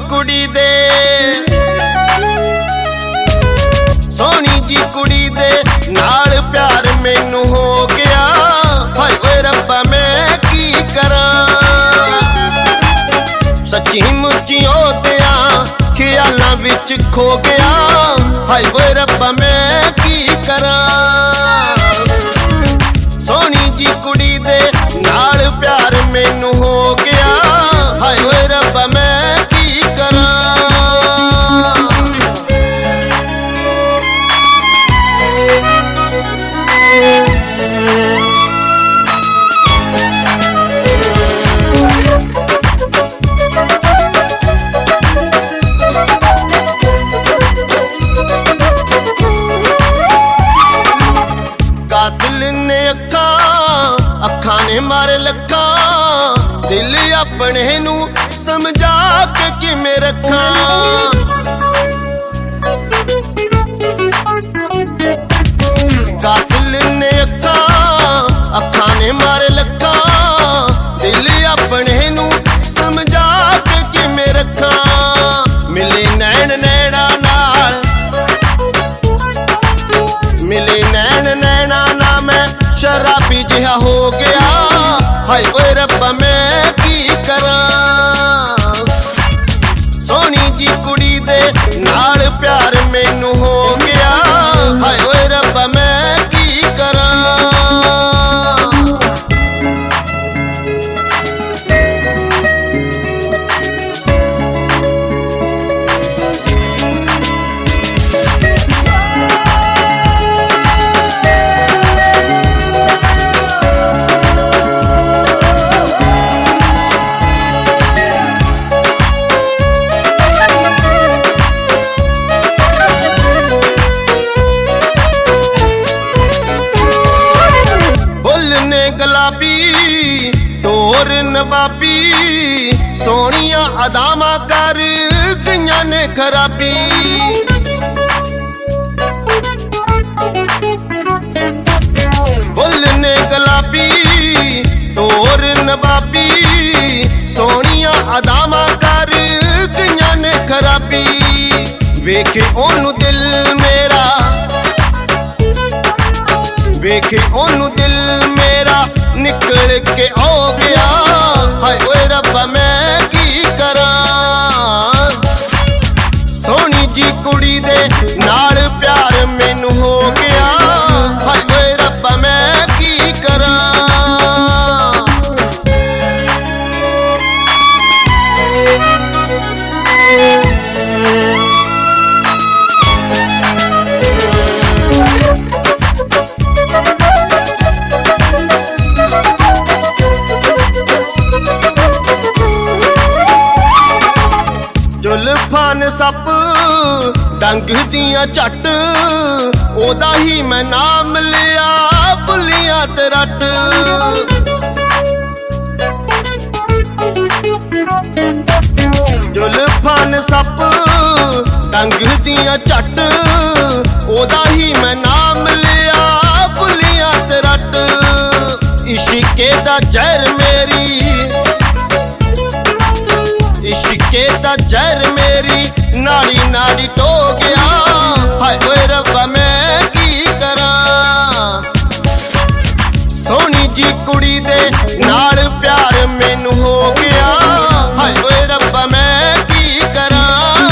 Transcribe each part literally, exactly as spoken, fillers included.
कुड़ी दे सोहनी जी कुड़ी दे नाल प्यार मैनू हो गया। हाय ओए रब्बा मैं की करां सच्ची मुच्ची ओदियां ख्यालां विच खो गया। हाय ओए रब्बा मैं की करां सोहनी जी कुड़ी दे नाल प्यार मैनू हो गया। हाय ओए रब्बा मैं की करां कातिल ने अखा अखा ने मारे लखा दिल अपने नू समझा के किवें रखा। कातिल ने अखा अखा ने मारे लखा दिल अपने नू समझा के किवें रखा। मिले नैन नैना नाल मिले नैन नैना ना मैं शराबी जिहा हो गया। हाय ओए रब्बा मैं की करां सोहनी जी कुड़ी दे नाल प्यार मैनू हो गया। हाय ओए रब्बा मैं की करां गुलाबी तोर नवाबी सोहनिया अदामा कर गईयां ने खराबी। बुल ने गुलाबी तोर नवाबी सोहनिया अदामा कर गईयां ने खराबी। वेखे ओनू दिल मेरा वेखे ओनू दिल मेरा निकल के हो गया। हाय ओए रब्बा मैं की करां सोहनी जी कुड़ी दे नाल प्यार मैनू हो गया। हाय ओए रब्बा मैं की करां जुल्फान सप डंग दियां झट ओदा ही मैं नाम लिया भुलियां ते रट। जुल्फान सप डंग दियां झट ओदा ही मैं नाम लिया भुलियां ते रट। इश्के दा जहर मेरी इश्के दा जहर मेरी नाड़ी नाड़ी टो गया। हाय ओए रब्बा मैं की करां सोहनी जी कुड़ी दे नाल प्यार मैनू हो गया। हाय ओए रब्बा मैं की करां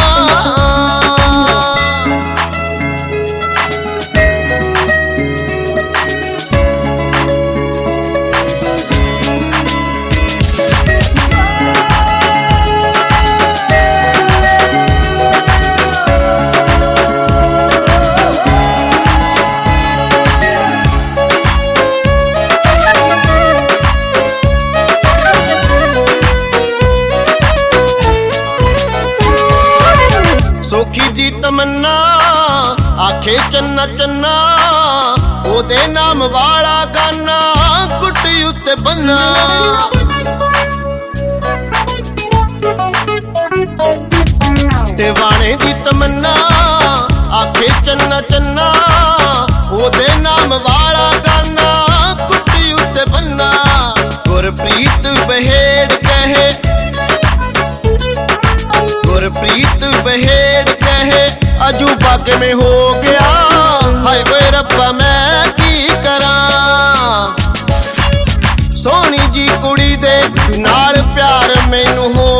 दी तमन्ना आखे चन्ना चन्ना ओदे नाम वाला गाना कुटी उत्ते बन्ना। दीवाने दी तमन्ना आखे चन्ना चन्ना ओदे नाम वाला गाना कुटी उत्ते बन्ना। गुरप्रीत बहेड़ कहे ਇਹ ਅਜੂਬਾ ਕਿਵੇਂ ਹੋ ਗਿਆ। ਹਾਏ ਓਏ ਰੱਬਾ ਮੈਂ ਕੀ ਕਰਾਂ। ਸੋਹਣੀ ਜੀ ਕੁੜੀ ਦੇ ਨਾਲ ਪਿਆਰ ਮੈਨੂੰ ਹੋ